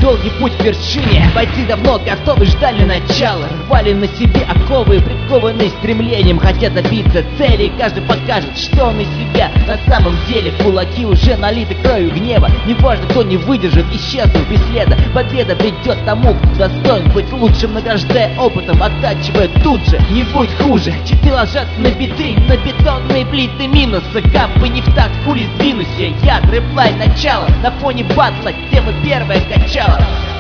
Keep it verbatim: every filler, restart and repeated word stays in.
долгий путь к вершине. Бойцы давно готовы, ждали начала, рвали на себе оковы, прикованные стремлением, хотят добиться цели. Каждый покажет, что он из себя на самом деле. Кулаки уже налиты кровью гнева. Неважно, кто не выдержит, исчезнув без следа. Победа придет тому, кто достоин быть лучшим, награждая опытом, оттачивая тут же. Не будь хуже, читы ложатся на биты, на бетонные плиты минуса. Капы не в такт, хули сдвинусь я. Я, рэплайн, начало, на фоне батла тема первая качала.